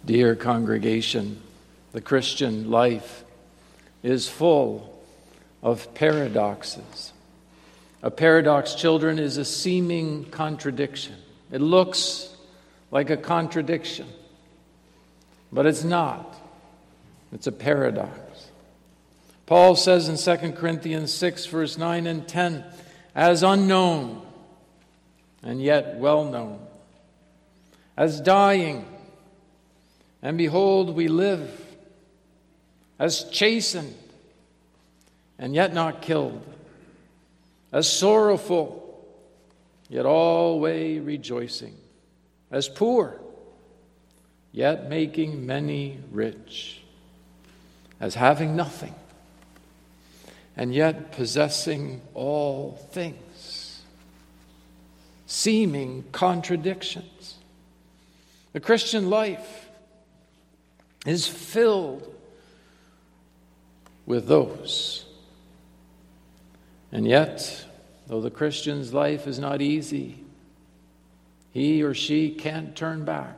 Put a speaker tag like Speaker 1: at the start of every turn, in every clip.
Speaker 1: Dear congregation, the Christian life is full of paradoxes. A paradox, children, is a seeming contradiction. It looks like a contradiction, but it's not. It's a paradox. Paul says in 2 Corinthians 6, verse 9 and 10, as unknown and yet well known, as dying, and behold, we live, as chastened, and yet not killed, as sorrowful, yet always rejoicing, as poor, yet making many rich, as having nothing, and yet possessing all things. Seeming contradictions. The Christian life is filled with those. And yet, though the Christian's life is not easy, he or she can't turn back.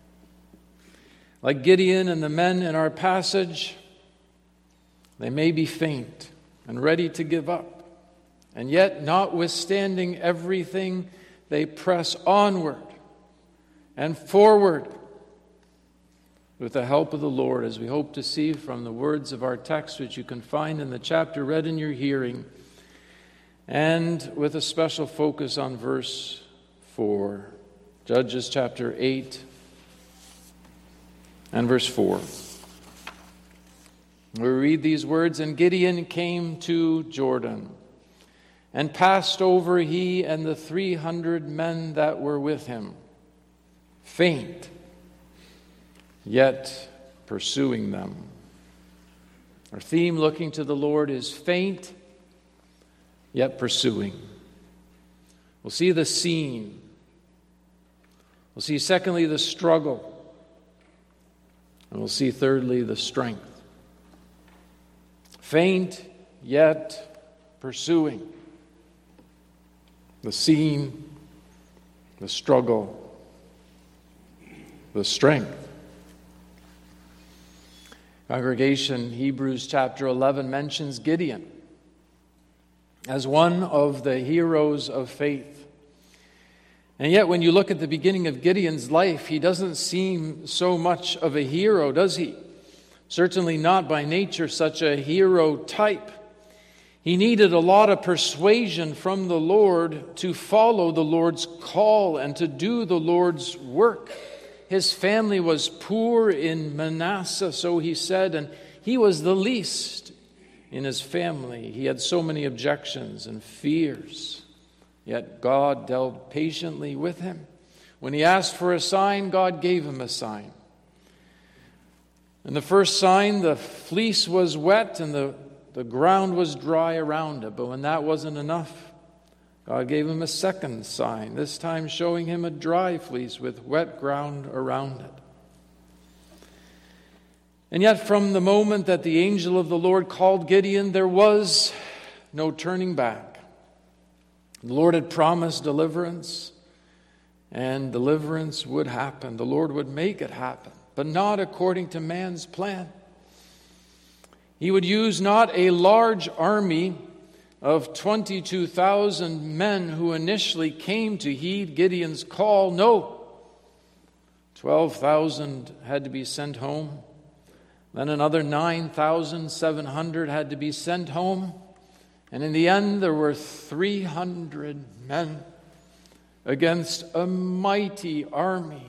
Speaker 1: Like Gideon and the men in our passage, they may be faint and ready to give up. And yet, notwithstanding everything, they press onward and forward with the help of the Lord, as we hope to see from the words of our text, which you can find in the chapter read in your hearing, and with a special focus on verse 4, Judges chapter 8 and verse 4. We read these words, and Gideon came to Jordan, and passed over he and the 300 men that were with him, faint, yet pursuing them. Our theme, looking to the Lord, is faint, yet pursuing. We'll see the scene. We'll see, secondly, the struggle. And we'll see, thirdly, the strength. Faint, yet pursuing. The scene, the struggle, the strength. Congregation, Hebrews chapter 11 mentions Gideon as one of the heroes of faith. And yet when you look at the beginning of Gideon's life, he doesn't seem so much of a hero, does he? Certainly not by nature such a hero type. He needed a lot of persuasion from the Lord to follow the Lord's call and to do the Lord's work. His family was poor in Manasseh, so he said, and he was the least in his family. He had so many objections and fears, yet God dealt patiently with him. When he asked for a sign, God gave him a sign. And the first sign, the fleece was wet and the ground was dry around it. But when that wasn't enough, God gave him a second sign, this time showing him a dry fleece with wet ground around it. And yet from the moment that the angel of the Lord called Gideon, there was no turning back. The Lord had promised deliverance, and deliverance would happen. The Lord would make it happen, but not according to man's plan. He would use not a large army of 22,000 men who initially came to heed Gideon's call. No, 12,000 had to be sent home. Then another 9,700 had to be sent home. And in the end, there were 300 men against a mighty army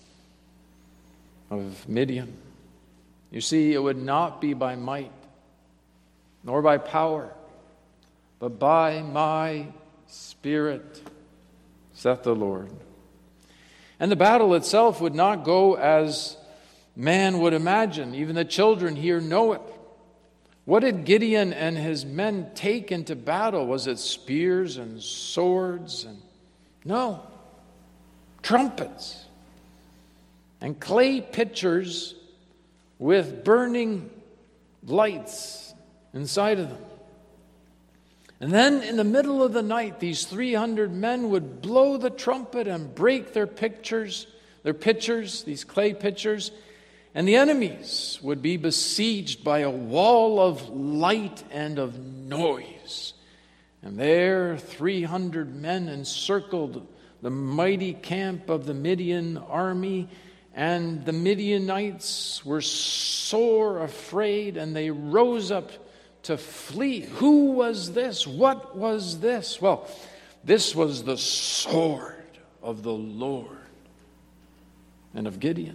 Speaker 1: of Midian. You see, it would not be by might, nor by power, but by my Spirit, saith the Lord. And the battle itself would not go as man would imagine. Even the children here know it. What did Gideon and his men take into battle? Was it spears and swords? No. Trumpets and clay pitchers with burning lights inside of them. And then in the middle of the night, these 300 men would blow the trumpet and break their pitchers, these clay pitchers, And the enemies would be besieged by a wall of light and of noise. And there 300 men encircled the mighty camp of the Midian army, and the Midianites were sore afraid, and they rose up to flee. Who was this? What was this? Well, this was the sword of the Lord and of Gideon.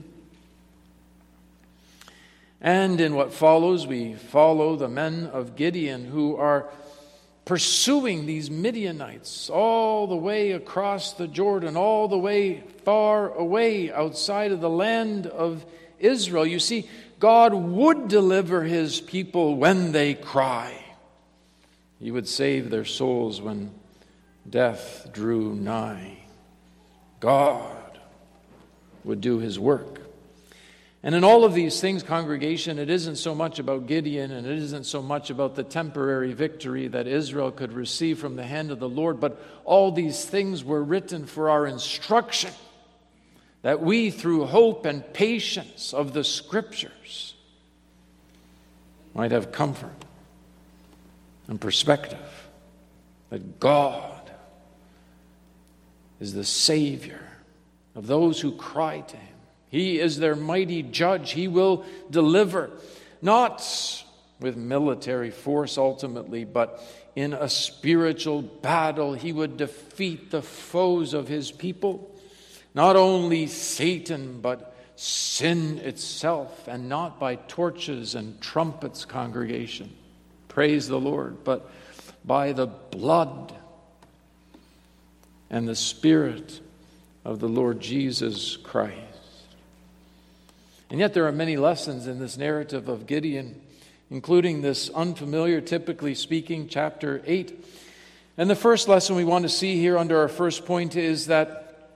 Speaker 1: And in what follows, we follow the men of Gideon who are pursuing these Midianites all the way across the Jordan, all the way far away outside of the land of Israel. You see, God would deliver his people when they cry. He would save their souls when death drew nigh. God would do his work. And in all of these things, congregation, it isn't so much about Gideon, and it isn't so much about the temporary victory that Israel could receive from the hand of the Lord, but all these things were written for our instruction, that we, through hope and patience of the Scriptures, might have comfort and perspective that God is the Savior of those who cry to him. He is their mighty judge. He will deliver, not with military force ultimately, but in a spiritual battle. He would defeat the foes of his people, not only Satan, but sin itself, and not by torches and trumpets, congregation. Praise the Lord, but by the blood and the Spirit of the Lord Jesus Christ. And yet there are many lessons in this narrative of Gideon, including this unfamiliar, typically speaking, chapter 8. And the first lesson we want to see here under our first point is that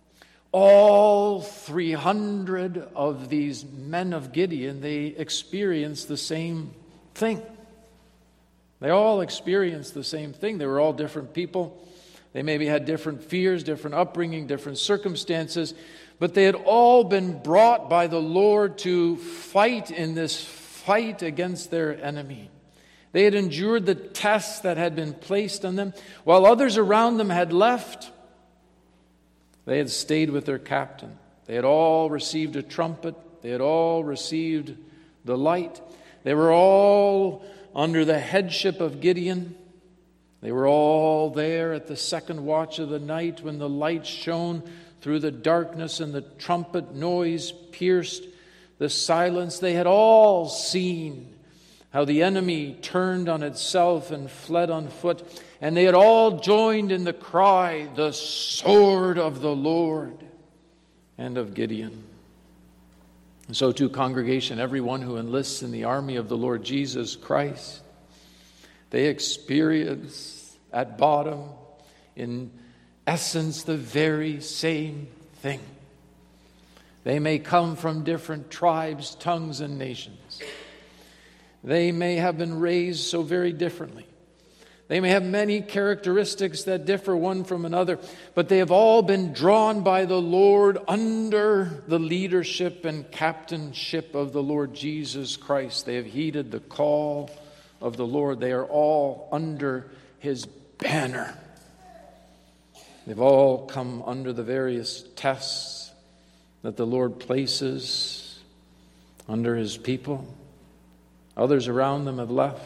Speaker 1: all 300 of these men of Gideon, they experienced the same thing. They all experienced the same thing. They were all different people. They maybe had different fears, different upbringing, different circumstances, but they had all been brought by the Lord to fight in this fight against their enemy. They had endured the tests that had been placed on them. While others around them had left, they had stayed with their captain. They had all received a trumpet. They had all received the light. They were all under the headship of Gideon. They were all there at the second watch of the night when the light shone through the darkness and the trumpet noise pierced the silence. They had all seen how the enemy turned on itself and fled on foot. And they had all joined in the cry, "The sword of the Lord and of Gideon." And so too, congregation, everyone who enlists in the army of the Lord Jesus Christ, they experience at bottom, in essence, the very same thing. They may come from different tribes, tongues, and nations. They may have been raised so very differently. They may have many characteristics that differ one from another, but they have all been drawn by the Lord under the leadership and captainship of the Lord Jesus Christ. They have heeded the call of the Lord. They are all under his banner. They've all come under the various tests that the Lord places under his people. Others around them have left,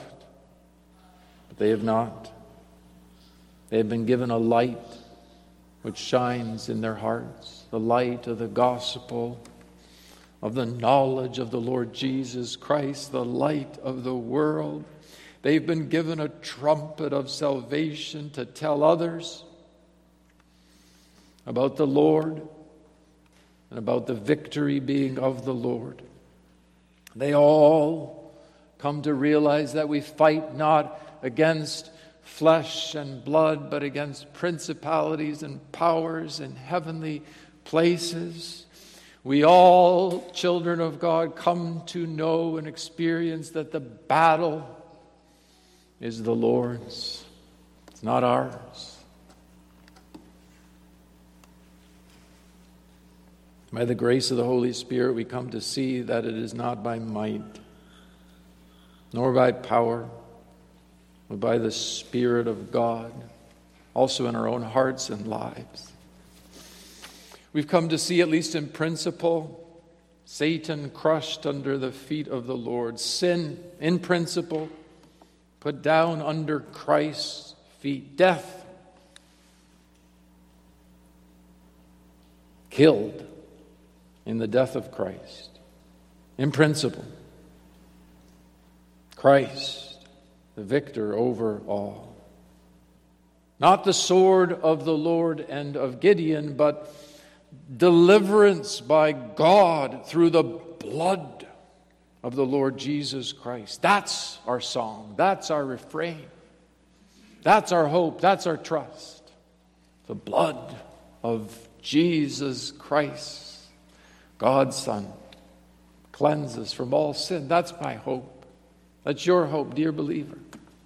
Speaker 1: but they have not. They have been given a light which shines in their hearts, the light of the gospel, of the knowledge of the Lord Jesus Christ, the light of the world. They've been given a trumpet of salvation to tell others about the Lord and about the victory being of the Lord. They all come to realize that we fight not against flesh and blood, but against principalities and powers in heavenly places. We all, children of God, come to know and experience that the battle is the Lord's. It's not ours. By the grace of the Holy Spirit, we come to see that it is not by might, nor by power, but by the Spirit of God, also in our own hearts and lives. We've come to see, at least in principle, Satan crushed under the feet of the Lord. Sin, in principle, put down under Christ's feet. Death, killed in the death of Christ. In principle, Christ, the victor over all. Not the sword of the Lord and of Gideon, but deliverance by God through the blood of the Lord Jesus Christ. That's our song. That's our refrain. That's our hope. That's our trust. The blood of Jesus Christ, God's Son, cleanses from all sin. That's my hope. That's your hope, dear believer.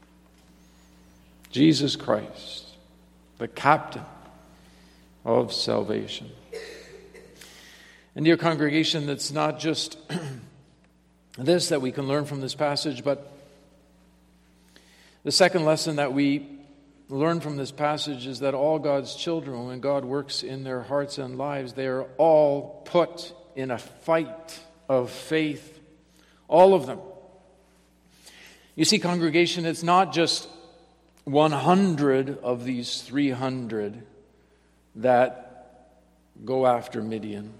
Speaker 1: Jesus Christ, the captain of salvation. And dear congregation, it's not just this that we can learn from this passage, but the second lesson that we learn from this passage is that all God's children, when God works in their hearts and lives, they are all put in a fight of faith. All of them. You see, congregation, it's not just 100 of these 300 that go after Midian.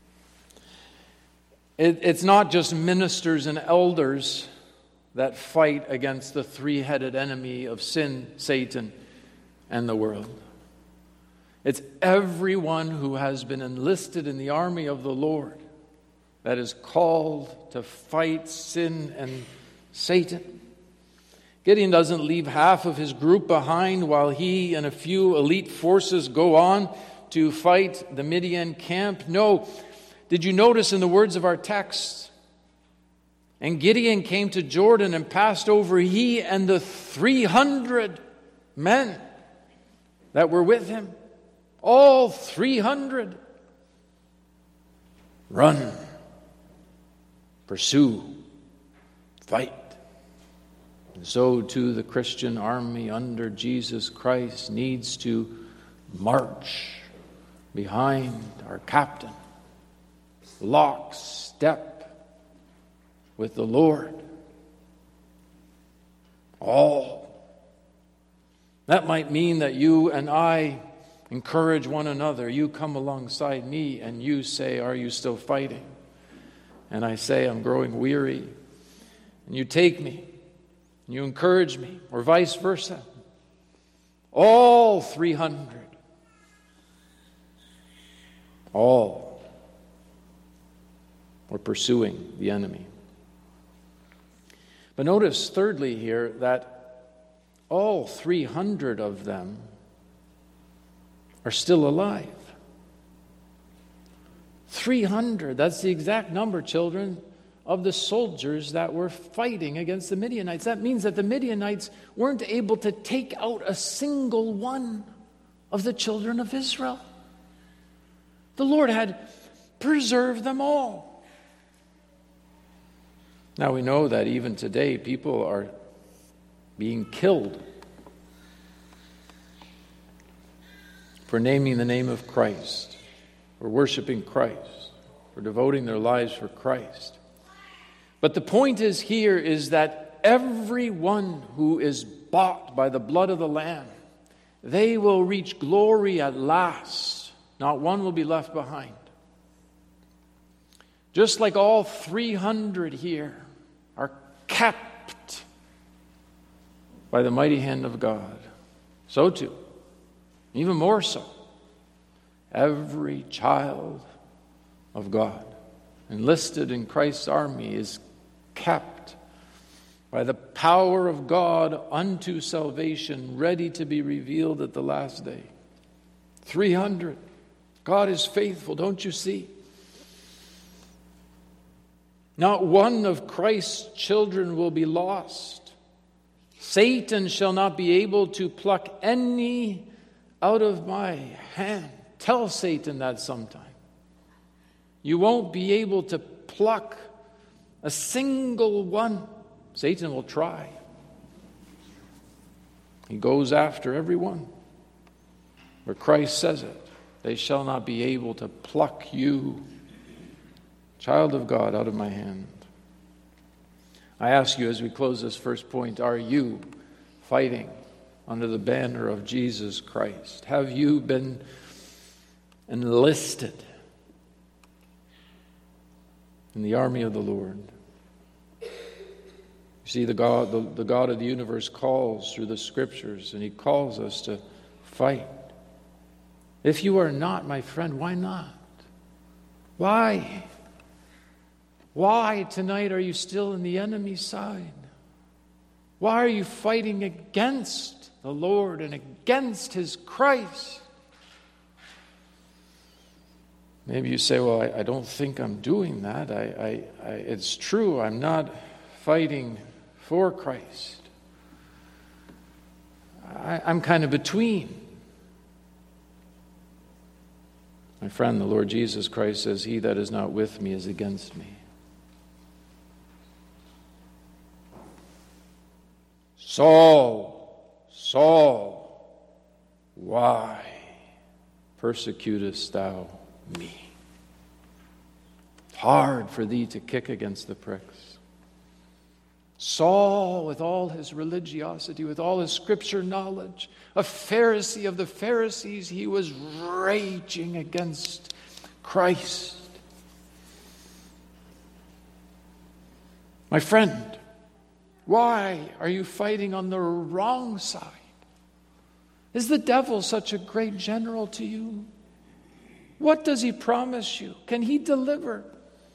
Speaker 1: It's not just ministers and elders that fight against the three-headed enemy of sin, Satan, and the world. It's everyone who has been enlisted in the army of the Lord that is called to fight sin and Satan. Gideon doesn't leave half of his group behind while he and a few elite forces go on to fight the Midian camp. No. Did you notice in the words of our text? And Gideon came to Jordan and passed over, he and the 300 men that were with him. All 300. Run. Pursue. Fight. And so too the Christian army under Jesus Christ needs to march behind our captain, lockstep with the Lord. All. That might mean that you and I encourage one another. You come alongside me and you say, "Are you still fighting?" And I say, "I'm growing weary." And you take me and you encourage me, or vice versa. All 300. All were pursuing the enemy. But notice, thirdly, here that all 300 of them are still alive. 300, that's the exact number, children, of the soldiers that were fighting against the Midianites. That means that the Midianites weren't able to take out a single one of the children of Israel. The Lord had preserved them all. Now we know that even today people are being killed for naming the name of Christ, for worshiping Christ, for devoting their lives for Christ. But the point is here is that everyone who is bought by the blood of the Lamb, they will reach glory at last. Not one will be left behind. Just like all 300 here are kept by the mighty hand of God, so too, even more so, every child of God enlisted in Christ's army is kept by the power of God unto salvation, ready to be revealed at the last day. 300. God is faithful, don't you see? Not one of Christ's children will be lost. Satan shall not be able to pluck any out of my hand. Tell Satan that sometime. You won't be able to pluck a single one. Satan will try. He goes after every one. But Christ says it. They shall not be able to pluck you, child of God, out of my hand. I ask you as we close this first point, are you fighting under the banner of Jesus Christ? Have you been enlisted in the army of the Lord? You see, the God of the universe calls through the Scriptures, and He calls us to fight. If you are not, my friend, why not? Why? Why tonight are you still in the enemy's side? Why are you fighting against the Lord and against His Christ? Maybe you say, well, I don't think I'm doing that. It's true, I'm not fighting for Christ. I'm kind of between. My friend, the Lord Jesus Christ says, he that is not with me is against me. Saul, Saul, why persecutest thou me? Hard for thee to kick against the pricks. Saul, with all his religiosity, with all his scripture knowledge, a Pharisee of the Pharisees, he was raging against Christ. My friend, why are you fighting on the wrong side? Is the devil such a great general to you? What does he promise you? Can he deliver?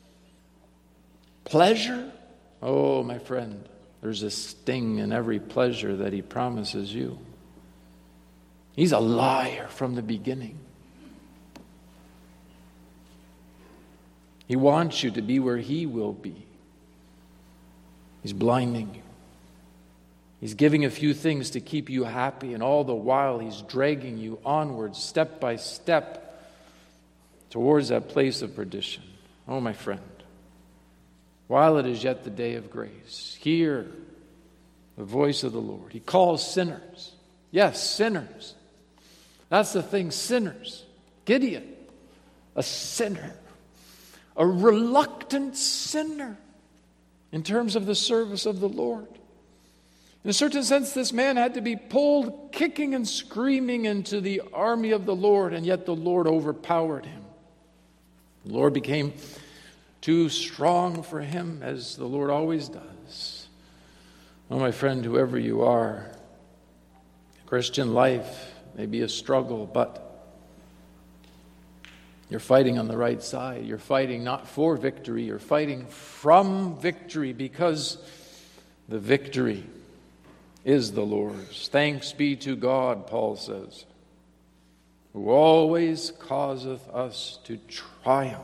Speaker 1: Pleasure? Oh, my friend, there's a sting in every pleasure that he promises you. He's a liar from the beginning. He wants you to be where he will be. He's blinding you. He's giving a few things to keep you happy, and all the while he's dragging you onwards, step by step, towards that place of perdition. Oh, my friend, while it is yet the day of grace, hear the voice of the Lord. He calls sinners. Yes, sinners. That's the thing, sinners. Gideon, a sinner, a reluctant sinner in terms of the service of the Lord. In a certain sense, this man had to be pulled kicking and screaming into the army of the Lord, and yet the Lord overpowered him. The Lord became too strong for him, as the Lord always does. Oh, my friend, whoever you are, Christian life may be a struggle, but you're fighting on the right side. You're fighting not for victory, you're fighting from victory, because the victory is the Lord's. Thanks be to God, Paul says, who always causeth us to triumph.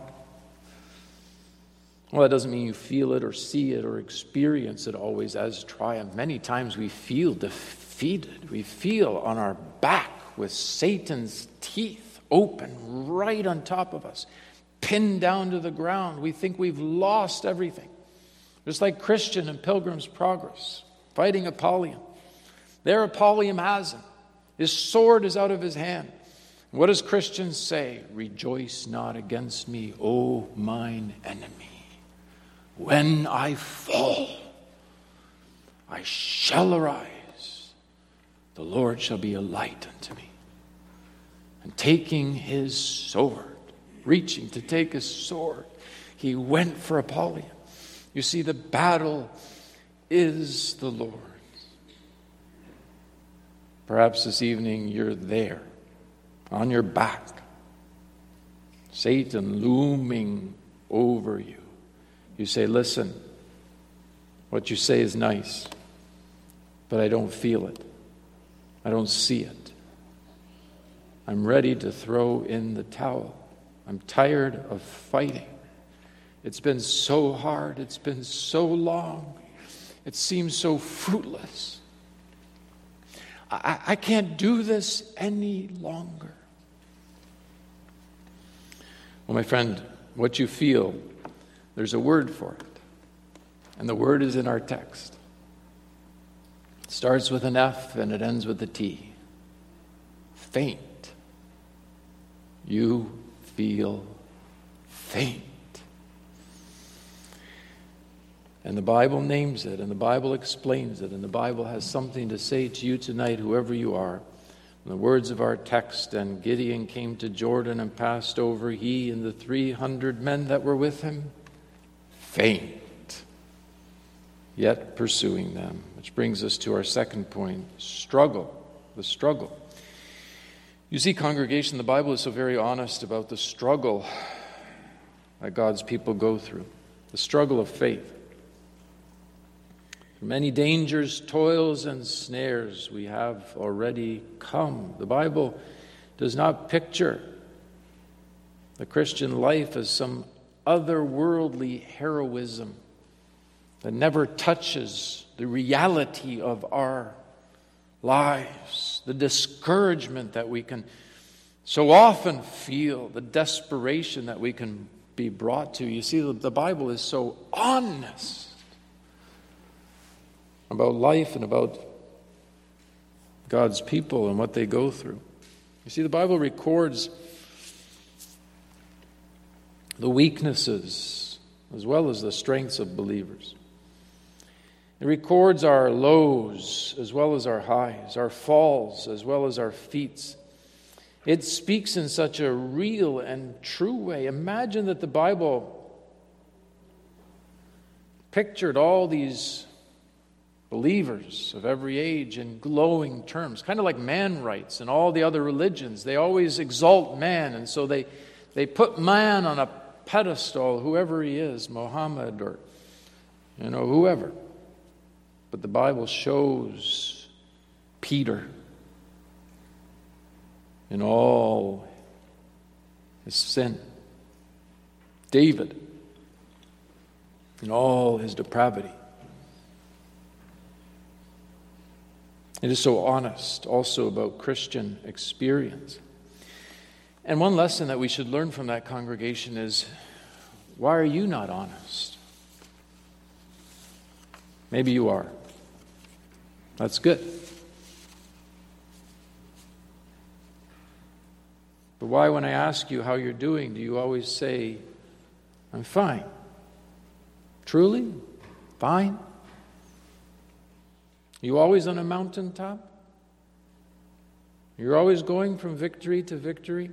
Speaker 1: Well, that doesn't mean you feel it or see it or experience it always as triumph. Many times we feel defeated. We feel on our back with Satan's teeth open right on top of us, pinned down to the ground. We think we've lost everything. Just like Christian in Pilgrim's Progress, fighting Apollyon. There Apollyon has him. His sword is out of his hand. What does Christian say? Rejoice not against me, O mine enemy. When I fall, I shall arise. The Lord shall be a light unto me. And taking his sword, reaching to take his sword, he went for Apollyon. You see, the battle is the Lord's. Perhaps this evening you're there, on your back, Satan looming over you. You say, listen, what you say is nice, but I don't feel it. I don't see it. I'm ready to throw in the towel. I'm tired of fighting. It's been so hard. It's been so long. It seems so fruitless. I can't do this any longer. Well, my friend, what you feel, there's a word for it. And the word is in our text. It starts with an F and it ends with a T. Faint. You feel faint. And the Bible names it, and the Bible explains it, and the Bible has something to say to you tonight, whoever you are. In the words of our text, and Gideon came to Jordan and passed over, he and the 300 men that were with him, faint, yet pursuing them. Which brings us to our second point, struggle, the struggle. You see, congregation, the Bible is so very honest about the struggle that God's people go through, the struggle of faith. Many dangers, toils, and snares we have already come. The Bible does not picture the Christian life as some otherworldly heroism that never touches the reality of our lives, the discouragement that we can so often feel, the desperation that we can be brought to. You see, the Bible is so honest about life and about God's people and what they go through. You see, the Bible records the weaknesses as well as the strengths of believers. It records our lows as well as our highs, our falls as well as our feats. It speaks in such a real and true way. Imagine that the Bible pictured all these believers of every age in glowing terms, kind of like man rights and all the other religions. They always exalt man, and so they put man on a pedestal, whoever he is, Muhammad or whoever. But the Bible shows Peter in all his sin, David in all his depravity. It is so honest also about Christian experience. And one lesson that we should learn from that congregation is, why are you not honest? Maybe you are. That's good. But why, when I ask you how you're doing, do you always say, I'm fine? Truly? Fine? You always on a mountaintop? You're always going from victory to victory?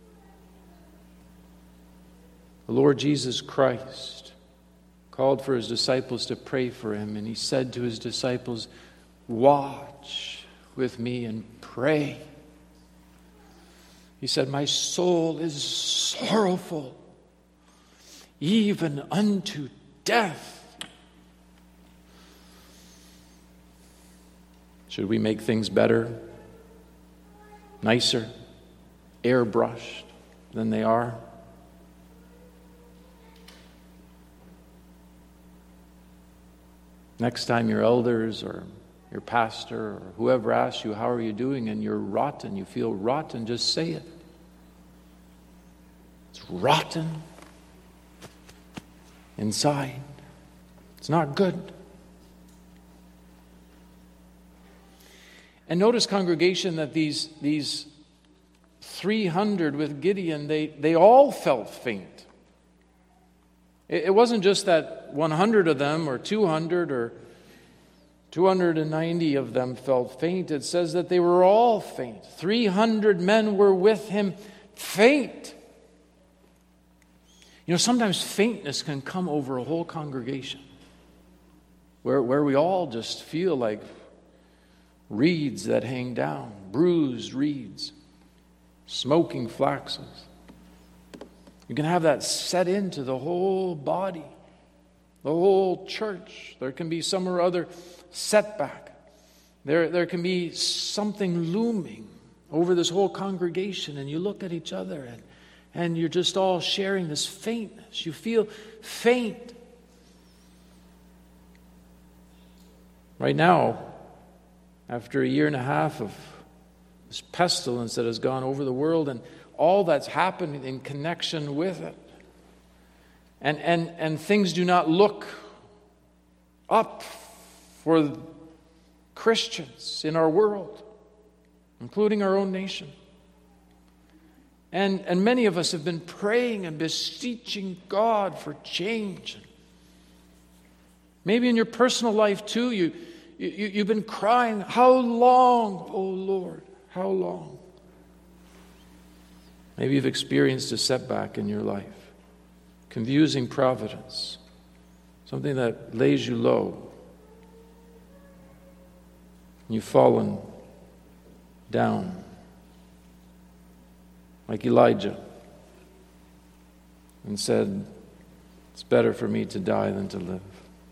Speaker 1: The Lord Jesus Christ called for his disciples to pray for him, and he said to his disciples, watch with me and pray. He said, my soul is sorrowful, even unto death. Should we make things better, nicer, airbrushed than they are? Next time your elders or your pastor or whoever asks you, how are you doing, and you're rotten, you feel rotten, just say it. It's rotten inside. It's not good. And notice, congregation, that these 300 with Gideon, they all felt faint. It wasn't just that 100 of them or 200 or 290 of them felt faint. It says that they were all faint. 300 men were with him, faint. Sometimes faintness can come over a whole congregation where we all just feel like reeds that hang down, bruised reeds, smoking flaxes. You can have that set into the whole body, the whole church. There can be some or other setback. There can be something looming over this whole congregation, and you look at each other and you're just all sharing this faintness. You feel faint. Right now, after a year and a half of this pestilence that has gone over the world and all that's happened in connection with it, and things do not look up for Christians in our world, including our own nation. And many of us have been praying and beseeching God for change. Maybe in your personal life too, you've been crying, "How long, O Lord, how long?" Maybe you've experienced a setback in your life, confusing providence, something that lays you low. You've fallen down like Elijah and said, "It's better for me to die than to live."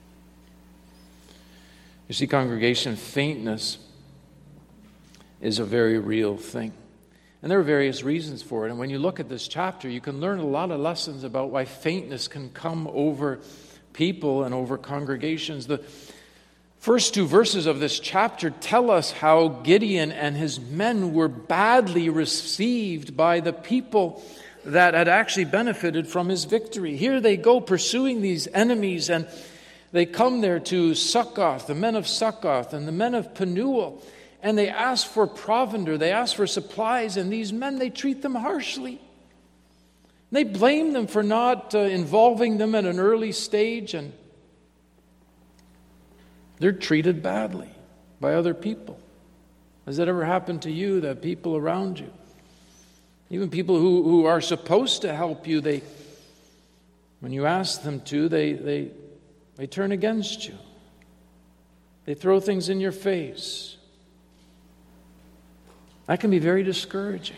Speaker 1: You see, congregation, faintness is a very real thing. And there are various reasons for it. And when you look at this chapter, you can learn a lot of lessons about why faintness can come over people and over congregations. The first two verses of this chapter tell us how Gideon and his men were badly received by the people that had actually benefited from his victory. Here they go pursuing these enemies, and they come there to Succoth, the men of Succoth and the men of Penuel, and they ask for provender, they ask for supplies, and these men, they treat them harshly. They blame them for not involving them at an early stage, and they're treated badly by other people. Has that ever happened to you, that people around you, even people who are supposed to help you, when you ask them to, they turn against you. They throw things in your face. That can be very discouraging.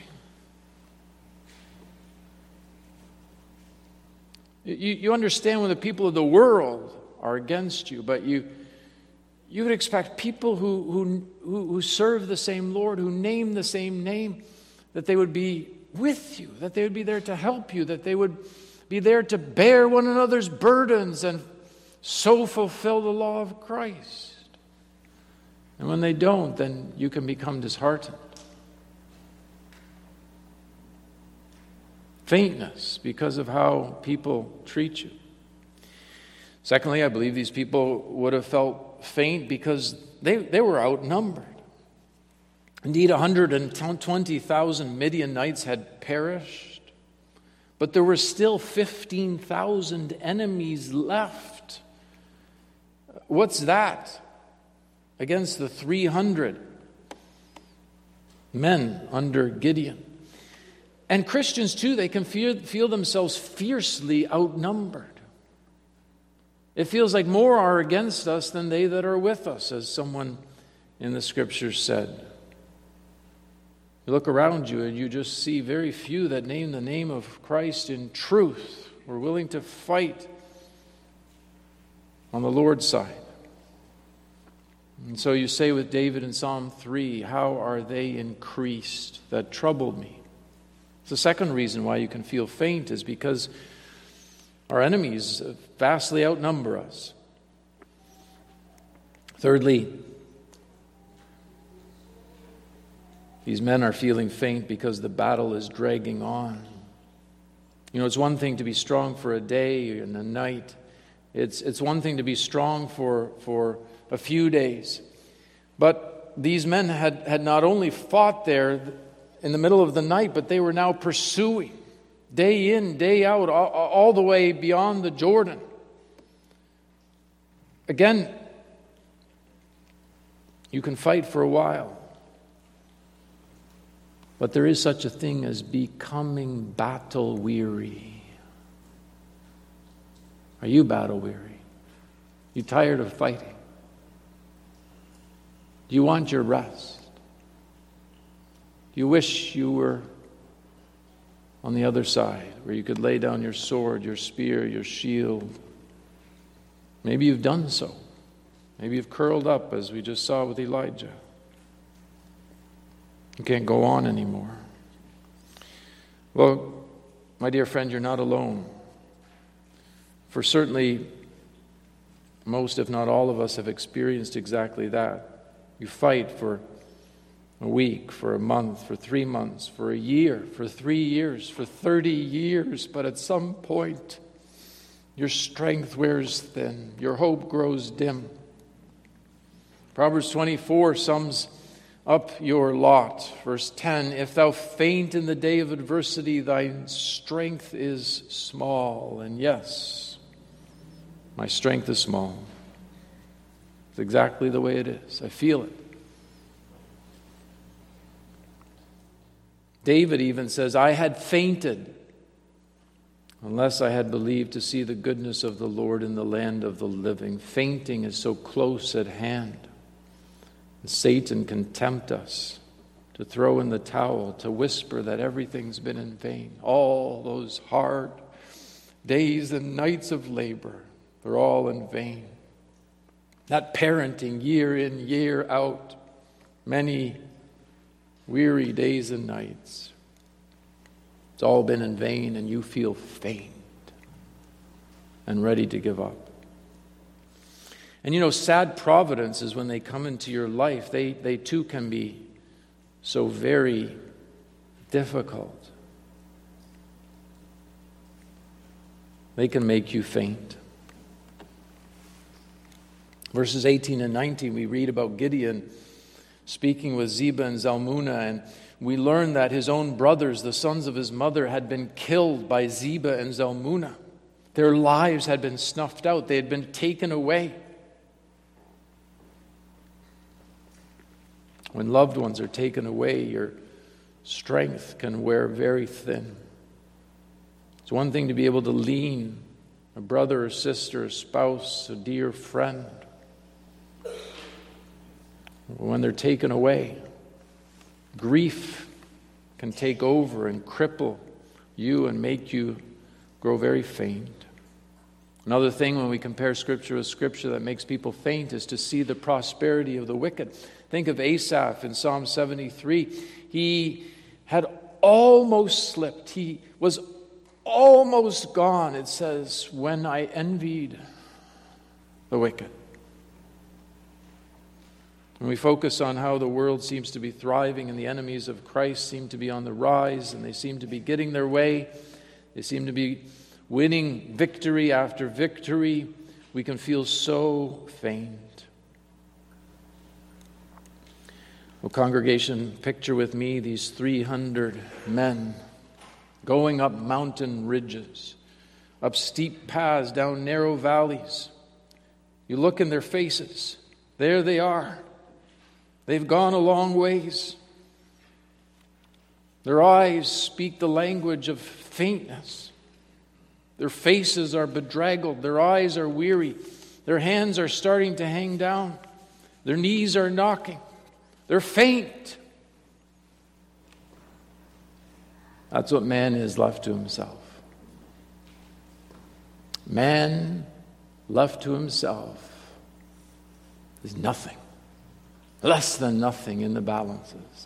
Speaker 1: You understand when the people of the world are against you, but you would expect people who serve the same Lord, who name the same name, that they would be with you, that they would be there to help you, that they would be there to bear one another's burdens and so fulfill the law of Christ. And when they don't, then you can become disheartened. Faintness because of how people treat you. Secondly, I believe these people would have felt faint because they were outnumbered. Indeed, 120,000 Midianites had perished, but there were still 15,000 enemies left. What's that against the 300 men under Gideon? And Christians, too, they can feel themselves fiercely outnumbered. It feels like more are against us than they that are with us, as someone in the Scriptures said. You look around you and you just see very few that name the name of Christ in truth. We're willing to fight on the Lord's side. And so you say with David in Psalm 3, "How are they increased that troubled me?" The second reason why you can feel faint is because our enemies vastly outnumber us. Thirdly, these men are feeling faint because the battle is dragging on. You know, it's one thing to be strong for a day and a night. It's one thing to be strong for a few days. But these men had not only fought there in the middle of the night, but they were now pursuing day in, day out, all the way beyond the Jordan. Again, you can fight for a while, but there is such a thing as becoming battle weary. Are you battle weary? You tired of fighting? Do you want your rest? You wish you were on the other side, where you could lay down your sword, your spear, your shield. Maybe you've done so. Maybe you've curled up, as we just saw with Elijah. You can't go on anymore. Well, my dear friend, you're not alone. For certainly, most, if not all of us, have experienced exactly that. You fight for a week, for a month, for 3 months, for a year, for 3 years, for 30 years. But at some point, Your strength wears thin. Your hope grows dim. Proverbs 24 sums up your lot. Verse 10, if thou faint in the day of adversity, thy strength is small. And yes, my strength is small. It's exactly the way it is. I feel it. David even says, I had fainted unless I had believed to see the goodness of the Lord in the land of the living. Fainting is so close at hand. Satan can tempt us to throw in the towel, to whisper that everything's been in vain. All those hard days and nights of labor, they're all in vain. That parenting year in, year out, many weary days and nights. It's all been in vain, and you feel faint and ready to give up. And you know, sad providences, when they come into your life, they too can be so very difficult. They can make you faint. Verses 18 and 19, we read about Gideon speaking with Zebah and Zalmunna, and we learn that his own brothers, the sons of his mother, had been killed by Zebah and Zalmunna. Their lives had been snuffed out. They had been taken away. When loved ones are taken away, your strength can wear very thin. It's one thing to be able to lean, a brother or sister, a spouse, a dear friend. When they're taken away, grief can take over and cripple you and make you grow very faint. Another thing when we compare Scripture with Scripture that makes people faint is to see the prosperity of the wicked. Think of Asaph in Psalm 73. He had almost slipped. He was almost gone, it says, when I envied the wicked. When we focus on how the world seems to be thriving and the enemies of Christ seem to be on the rise and they seem to be getting their way, they seem to be winning victory after victory, we can feel so faint. Well, congregation, picture with me these 300 men going up mountain ridges, up steep paths, down narrow valleys. You look in their faces. There they are. They've gone a long ways. Their eyes speak the language of faintness. Their faces are bedraggled. Their eyes are weary. Their hands are starting to hang down. Their knees are knocking. They're faint. That's what man is left to himself. Man left to himself is nothing. Less than nothing in the balances.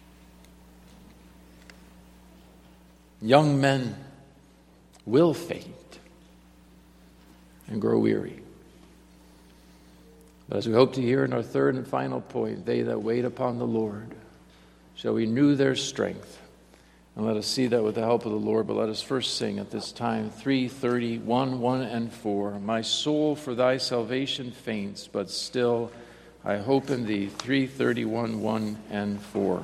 Speaker 1: Young men will faint and grow weary. But as we hope to hear in our third and final point, they that wait upon the Lord shall renew their strength. And let us see that with the help of the Lord. But let us first sing at this time 3:31, 1 and 4. My soul for thy salvation faints, but still I hope in thee. 3:31, 1 and 4.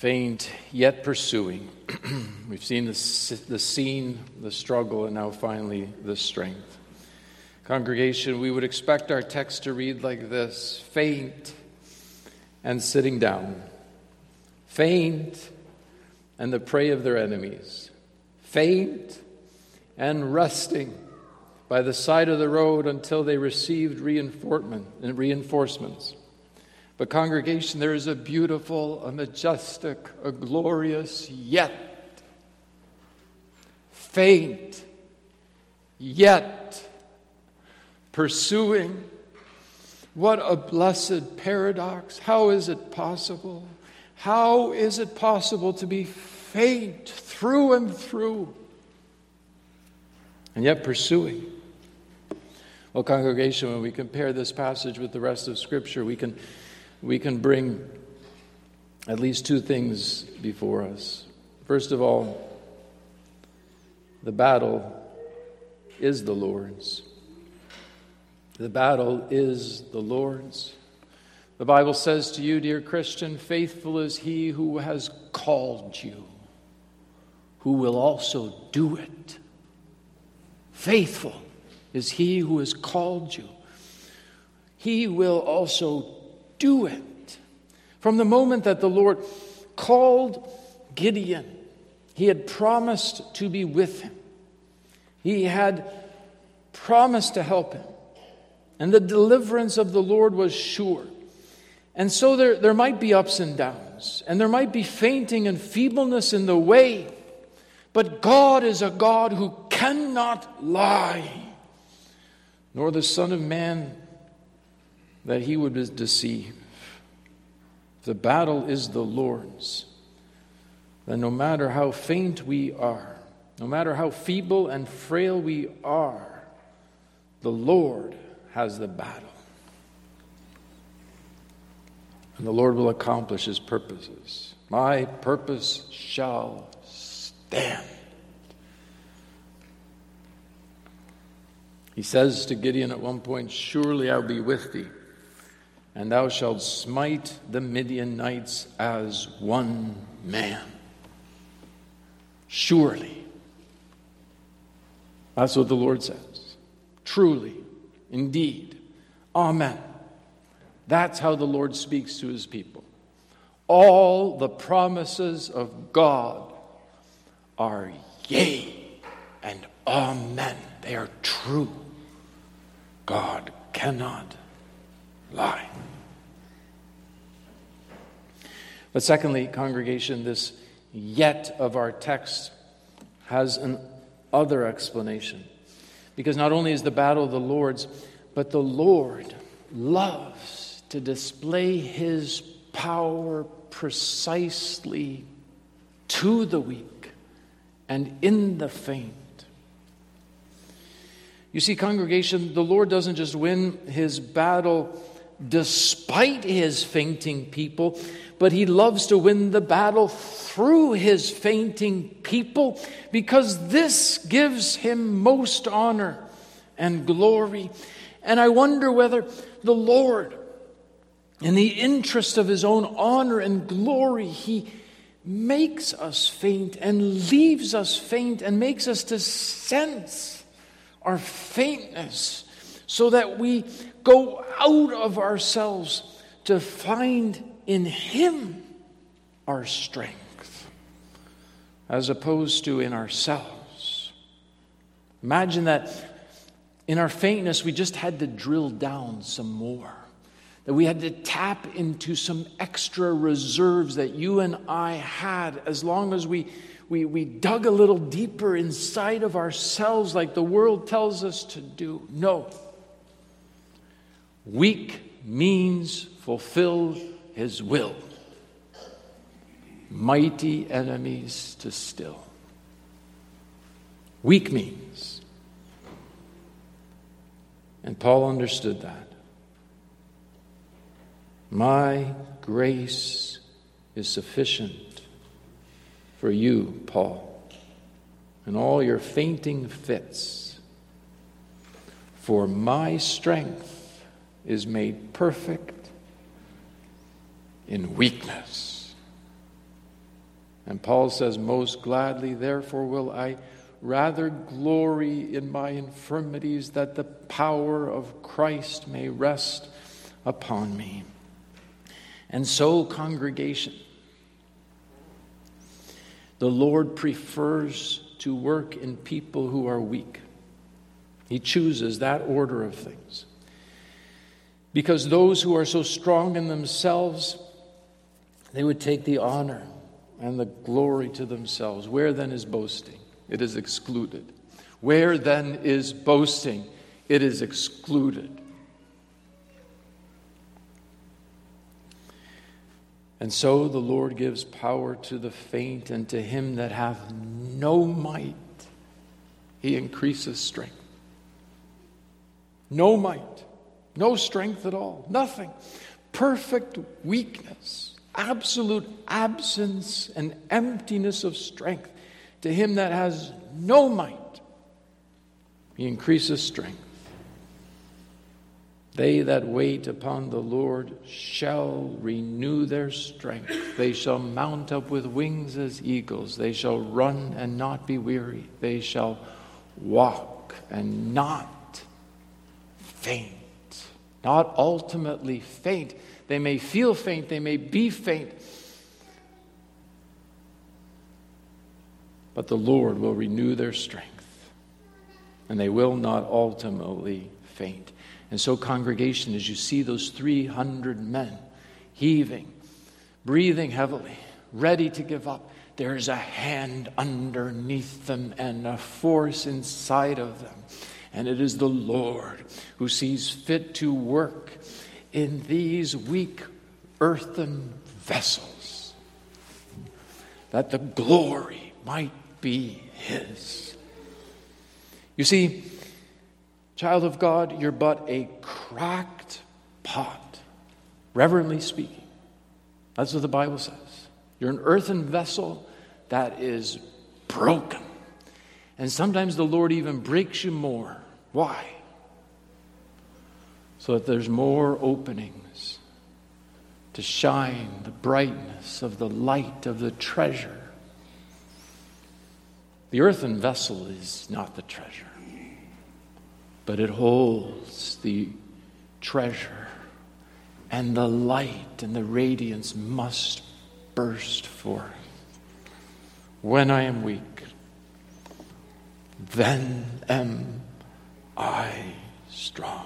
Speaker 1: faint, yet pursuing. We've seen the scene, the struggle, and now finally the strength. Congregation, we would expect our text to read like this: faint and sitting down, faint and the prey of their enemies, faint and resting by the side of the road until they received reinforcements. But congregation, there is a beautiful, a majestic, a glorious yet. Faint, yet pursuing. What a blessed paradox. How is it possible? How is it possible to be faint through and through and yet pursuing? Well, congregation, when we compare this passage with the rest of Scripture, we can bring at least two things before us. First of all, the battle is the Lord's. The battle is the Lord's. The Bible says to you, dear Christian, faithful is he who has called you, who will also do it. Faithful is he who has called you. He will also do it. From the moment that the Lord called Gideon, he had promised to be with him. He had promised to help him. And the deliverance of the Lord was sure. And so there might be ups and downs, and there might be fainting and feebleness in the way, but God is a God who cannot lie, nor the Son of Man that he would deceive. The battle is the Lord's. Then no matter how faint we are, no matter how feeble and frail we are, the Lord has the battle. And the Lord will accomplish his purposes. My purpose shall stand. He says to Gideon at one point, surely I'll be with thee, and thou shalt smite the Midianites as one man. Surely. That's what the Lord says. Truly. Indeed. Amen. That's how the Lord speaks to his people. All the promises of God are yea and amen. They are true. God cannot lie. But secondly, congregation, this yet of our text has an other explanation. Because not only is the battle the Lord's, but the Lord loves to display his power precisely to the weak and in the faint. You see, congregation, the Lord doesn't just win his battle despite his fainting people, but he loves to win the battle through his fainting people, because this gives him most honor and glory. And I wonder whether the Lord, in the interest of his own honor and glory, he makes us faint and leaves us faint and makes us to sense our faintness, so that we go out of ourselves to find in him our strength, as opposed to in ourselves. Imagine that in our faintness we just had to drill down some more, that we had to tap into some extra reserves that you and I had, as long as we dug a little deeper inside of ourselves like the world tells us to do. No. Weak means fulfill his will. Mighty enemies to still. Weak means. And Paul understood that. My grace is sufficient for you, Paul, in all your fainting fits. For my strength is made perfect in weakness. And Paul says, most gladly, therefore, will I rather glory in my infirmities, that the power of Christ may rest upon me. And so, congregation, the Lord prefers to work in people who are weak. He chooses that order of things. Because those who are so strong in themselves, they would take the honor and the glory to themselves. Where then is boasting? It is excluded. Where then is boasting? It is excluded. And so the Lord gives power to the faint, and to him that hath no might, he increases strength. No might, no strength at all, nothing. Perfect weakness. Absolute absence and emptiness of strength. To him that has no might, he increases strength. They that wait upon the Lord shall renew their strength. They shall mount up with wings as eagles. They shall run and not be weary. They shall walk and not faint. Not ultimately faint. They may feel faint, they may be faint, but the Lord will renew their strength, and they will not ultimately faint. And so, congregation, as you see those 300 men heaving, breathing heavily, ready to give up, there is a hand underneath them and a force inside of them. And it is the Lord who sees fit to work in these weak earthen vessels, that the glory might be his. You see, child of God, you're but a cracked pot, reverently speaking. That's what the Bible says. You're an earthen vessel that is broken. And sometimes the Lord even breaks you more. Why? So that there's more openings to shine the brightness of the light of the treasure. The earthen vessel is not the treasure, but it holds the treasure, and the light and the radiance must burst forth. When I am weak, then am I strong.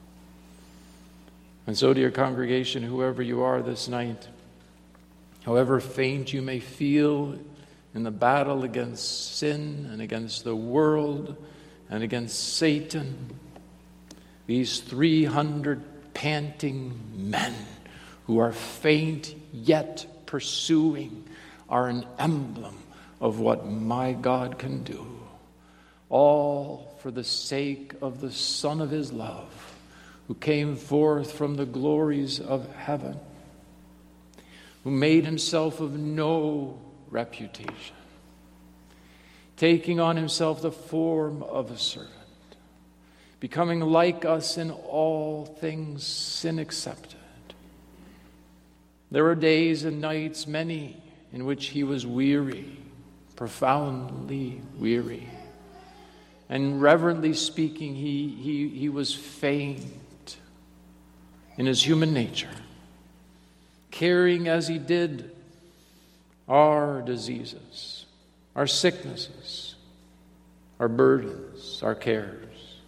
Speaker 1: And so, dear congregation, whoever you are this night, however faint you may feel in the battle against sin and against the world and against Satan, these 300 panting men who are faint yet pursuing are an emblem of what my God can do. All for the sake of the Son of his love, who came forth from the glories of heaven, who made himself of no reputation, taking on himself the form of a servant, becoming like us in all things, sin accepted. There were days and nights, many, in which he was weary, profoundly weary. And reverently speaking, he was faint in his human nature, carrying as he did our diseases, our sicknesses, our burdens, our cares.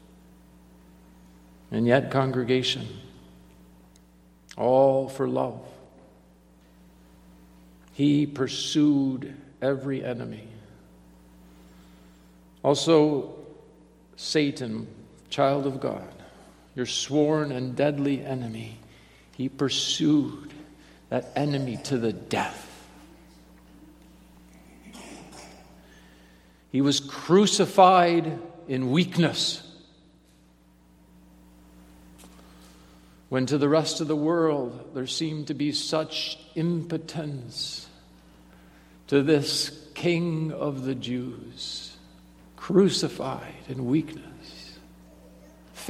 Speaker 1: And yet, congregation, all for love. He pursued every enemy. Also, Satan, child of God, your sworn and deadly enemy, he pursued that enemy to the death. He was crucified in weakness, when to the rest of the world there seemed to be such impotence. To this King of the Jews, crucified in weakness,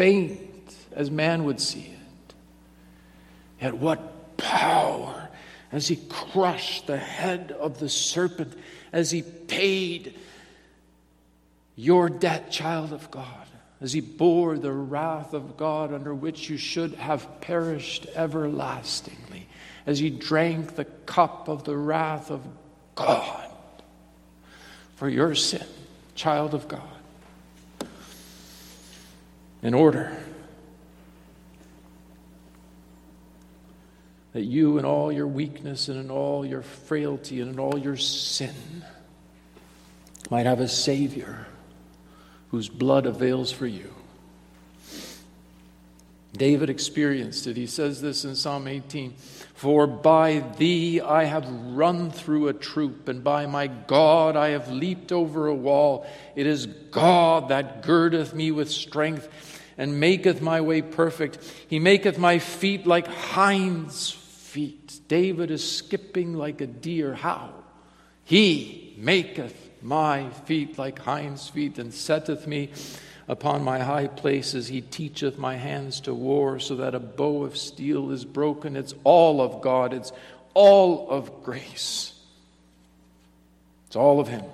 Speaker 1: faint as man would see it. Yet what power as he crushed the head of the serpent, as he paid your debt, child of God, as he bore the wrath of God under which you should have perished everlastingly, as he drank the cup of the wrath of God for your sin, child of God, in order that you in all your weakness and in all your frailty and in all your sin might have a Savior whose blood avails for you. David experienced it. He says this in Psalm 18, "For by thee I have run through a troop, and by my God I have leaped over a wall. It is God that girdeth me with strength, and maketh my way perfect. He maketh my feet like hinds' feet." David is skipping like a deer. How? He maketh my feet like hinds' feet, and setteth me upon my high places. He teacheth my hands to war, so that a bow of steel is broken. It's all of God. It's all of grace. It's all of him.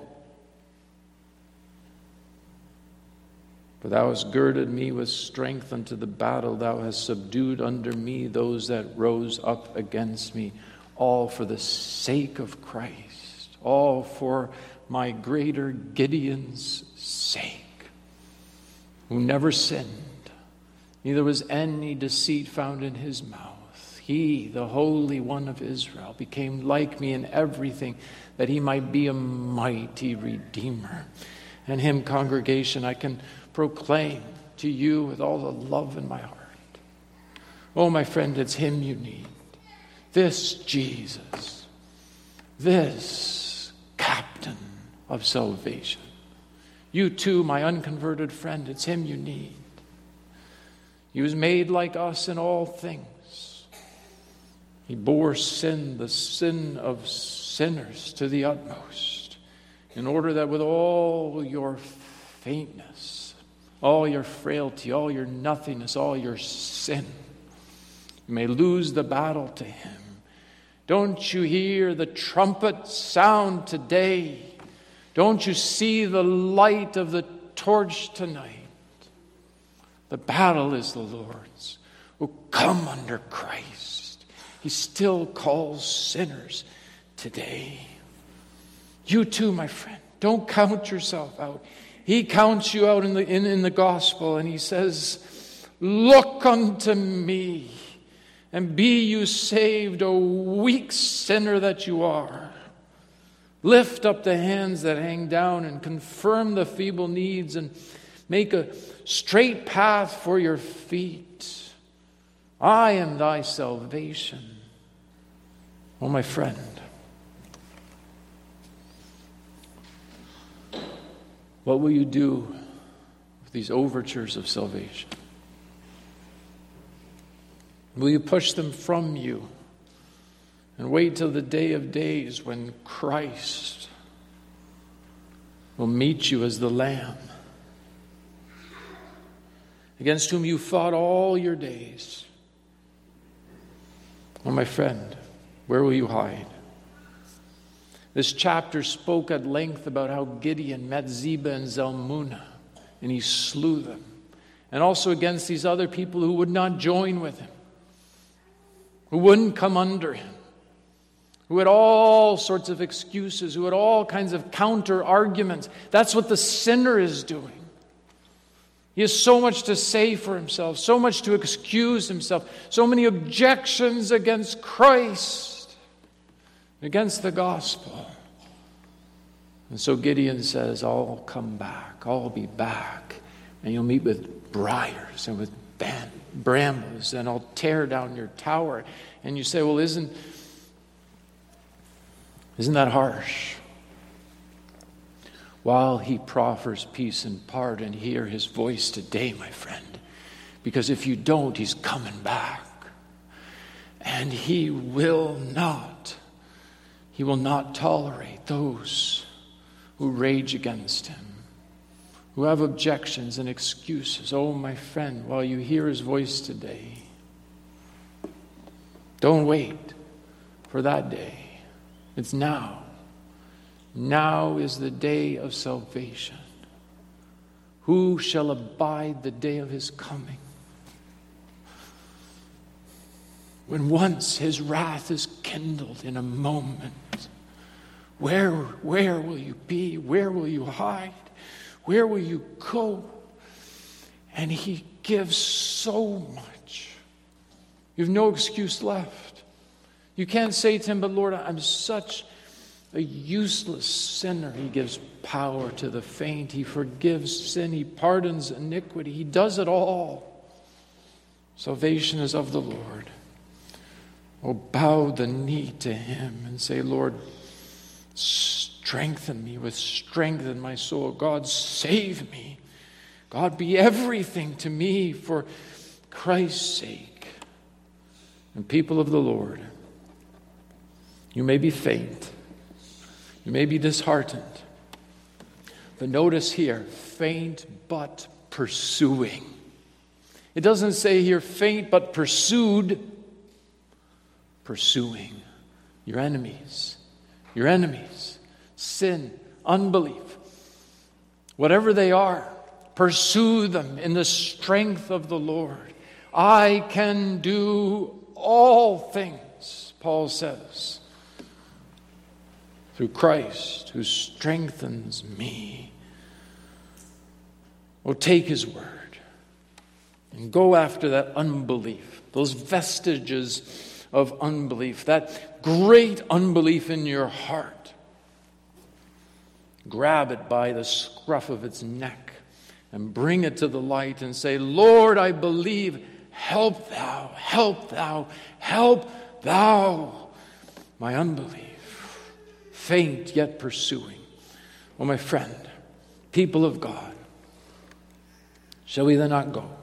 Speaker 1: For thou hast girded me with strength unto the battle. Thou hast subdued under me those that rose up against me. All for the sake of Christ. All for my greater Gideon's sake, who never sinned, neither was any deceit found in his mouth. He, the Holy One of Israel, became like me in everything, that he might be a mighty Redeemer. And him, congregation, I can proclaim to you with all the love in my heart. Oh, my friend, it's him you need. This Jesus, this captain of salvation. You too, my unconverted friend, it's him you need. He was made like us in all things. He bore sin, the sin of sinners, to the utmost, in order that with all your faintness, all your frailty, all your nothingness, all your sin, you may lose the battle to him. Don't you hear the trumpet sound today? Don't you see the light of the torch tonight? The battle is the Lord's. Oh, come under Christ. He still calls sinners today. You too, my friend. Don't count yourself out. He counts you out in the gospel, and he says, "Look unto me, and be you saved, O weak sinner that you are. Lift up the hands that hang down, and confirm the feeble knees, and make a straight path for your feet. I am thy salvation." Oh, my friend, what will you do with these overtures of salvation? Will you push them from you and wait till the day of days when Christ will meet you as the Lamb against whom you fought all your days? Oh, my friend, where will you hide? This chapter spoke at length about how Gideon met Zebah and Zalmunna, and he slew them. And also against these other people who would not join with him, who wouldn't come under him, who had all sorts of excuses, who had all kinds of counter arguments. That's what the sinner is doing. He has so much to say for himself, so much to excuse himself, so many objections against Christ, against the gospel. And so Gideon says, "I'll come back, I'll be back, and you'll meet with briars and with brambles, and I'll tear down your tower." And you say, "Well, isn't that harsh?" While he proffers peace and pardon, hear his voice today, my friend. Because if you don't, he's coming back. And he will not tolerate those who rage against him, who have objections and excuses. Oh, my friend, while you hear his voice today, don't wait. for that day. It's now. Now is the day of salvation. Who shall abide the day of his coming? When once his wrath is kindled in a moment, where will you be? Where will you hide? Where will you go? And he gives so much. You have no excuse left. You can't say to him, but Lord, I'm such a useless sinner. He gives power to the faint. He forgives sin. He pardons iniquity. He does it all. Salvation is of the Lord. Oh, bow the knee to him and say, Lord, strengthen me with strength in my soul. God, save me. God, be everything to me for Christ's sake. And people of the Lord, you may be faint. You may be disheartened. But notice here, faint but pursuing. It doesn't say here faint but pursued. Pursuing your enemies. Your enemies. Sin, unbelief. Whatever they are, pursue them in the strength of the Lord. I can do all things, Paul says, through Christ who strengthens me. Oh, take his word and go after that unbelief, those vestiges of unbelief, that great unbelief in your heart. Grab it by the scruff of its neck and bring it to the light and say, Lord, I believe, help thou, help thou, help thou my unbelief. Faint yet pursuing. Oh, my friend, people of God, shall we then not go?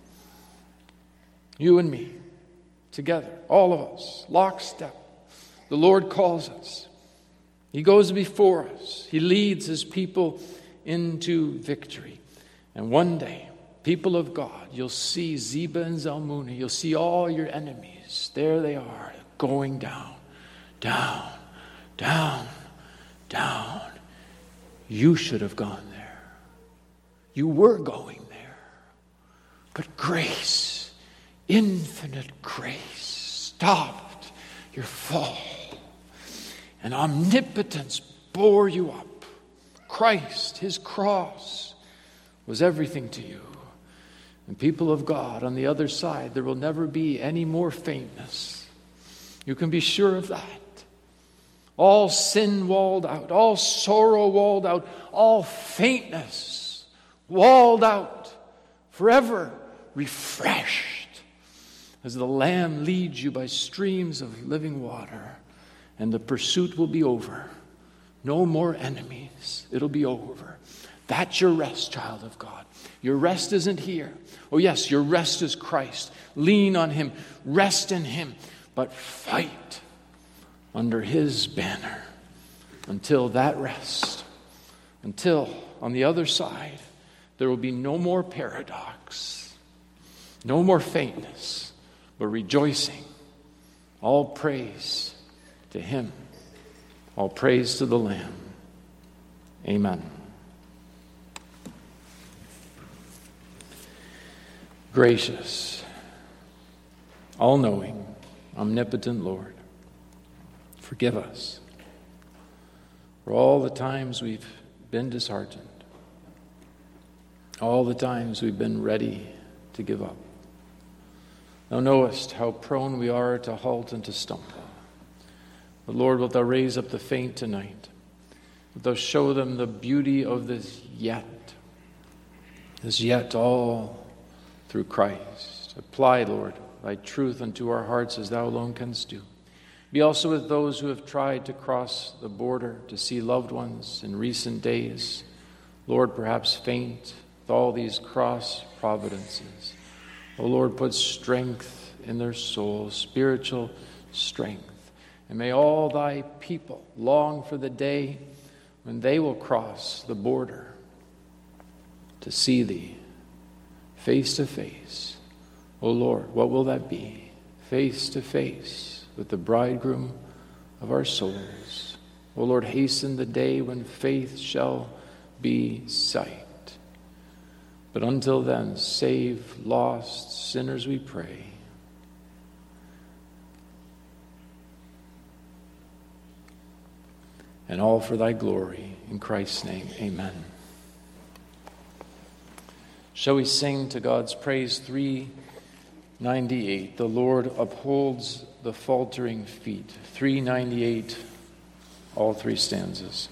Speaker 1: You and me, together, all of us, lockstep. The Lord calls us. He goes before us. He leads his people into victory. And one day, people of God, you'll see Zeba and Zalmunna. You'll see all your enemies. There they are, going down, down, down, down. You should have gone there. You were going there. But grace, infinite grace, stopped your fall. And omnipotence bore you up. Christ, his cross, was everything to you. And people of God, on the other side, there will never be any more faintness. You can be sure of that. All sin walled out, all sorrow walled out, all faintness walled out, forever refreshed as the Lamb leads you by streams of living water. And the pursuit will be over. No more enemies. It'll be over. That's your rest, child of God. Your rest isn't here. Oh yes, your rest is Christ. Lean on him. Rest in him. But fight under his banner until that rest. Until on the other side, there will be no more paradox. No more faintness, but rejoicing. All praise to him. All praise to the Lamb. Amen. Gracious, all-knowing, omnipotent Lord, forgive us for all the times we've been disheartened, all the times we've been ready to give up. Thou knowest how prone we are to halt and to stumble. But Lord, wilt thou raise up the faint tonight? Wilt thou show them the beauty of this yet all through Christ. Apply, Lord, thy truth unto our hearts as thou alone canst do. Be also with those who have tried to cross the border to see loved ones in recent days. Lord, perhaps faint with all these cross providences. O Lord, put strength in their souls, spiritual strength. And may all thy people long for the day when they will cross the border to see thee face to face. O Lord, what will that be? Face to face with the bridegroom of our souls. O Lord, hasten the day when faith shall be sight. But until then, save lost sinners, we pray. And all for thy glory. In Christ's name, amen. Shall we sing to God's praise 398? The Lord upholds the faltering feet. 398, all three stanzas.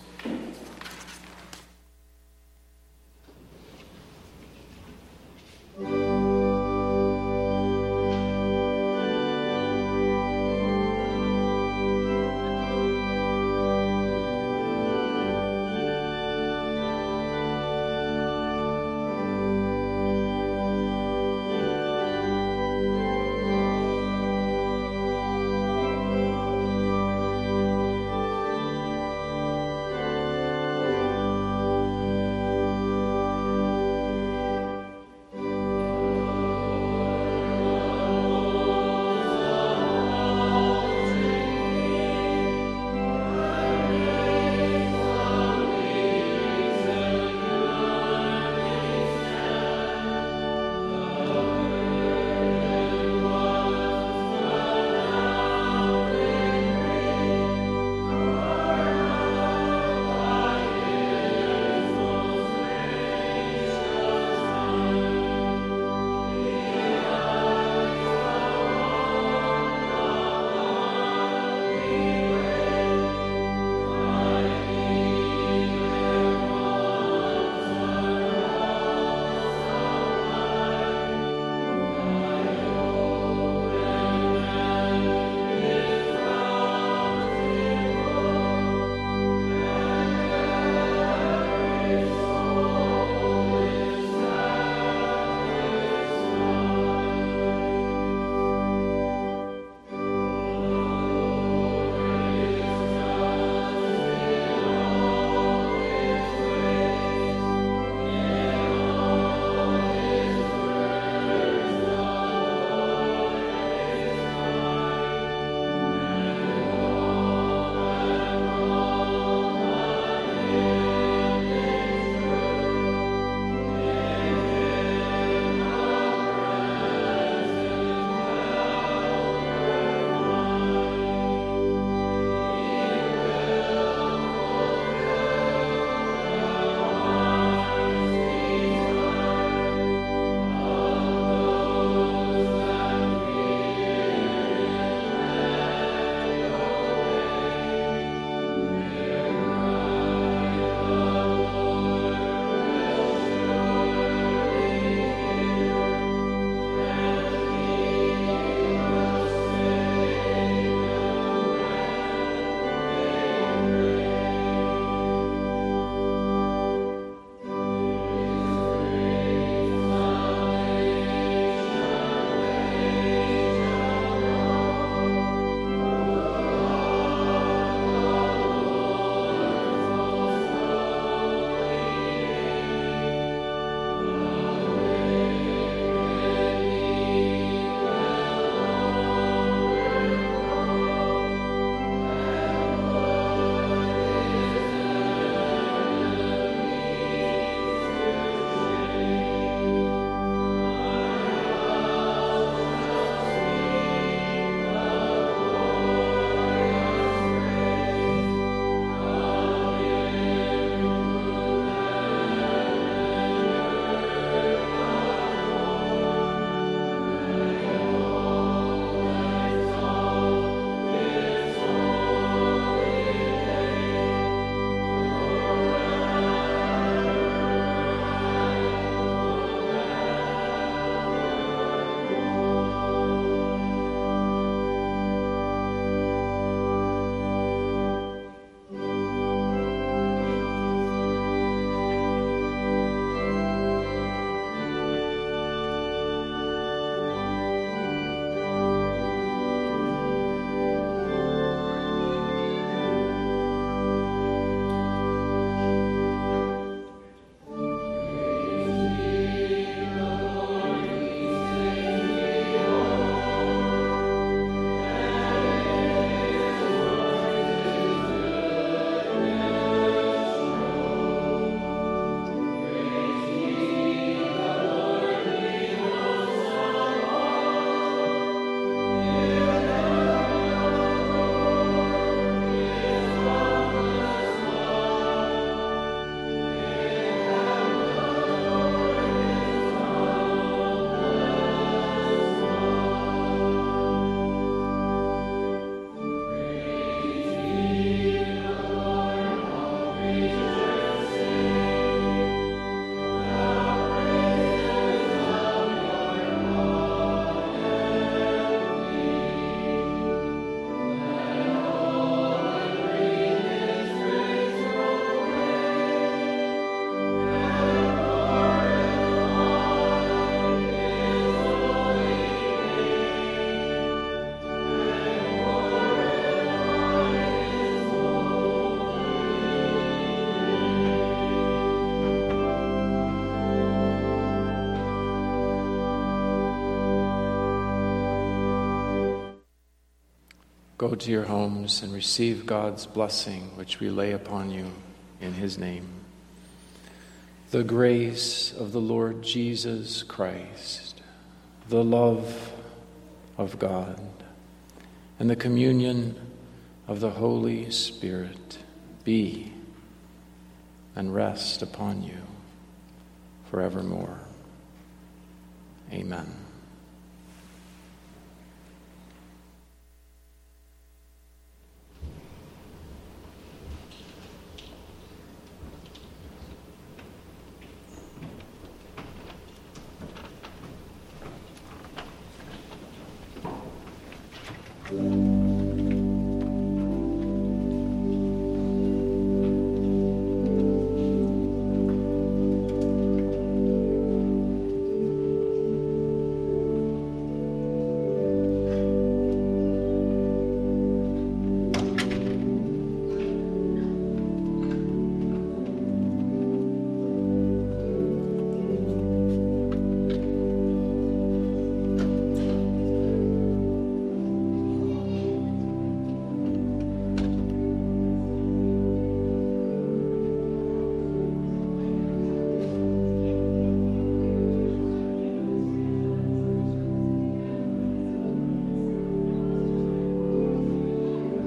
Speaker 1: go to your homes and receive God's blessing, which we lay upon you in his name. The grace of the Lord Jesus Christ, the love of God, and the communion of the Holy Spirit be and rest upon you forevermore. Amen.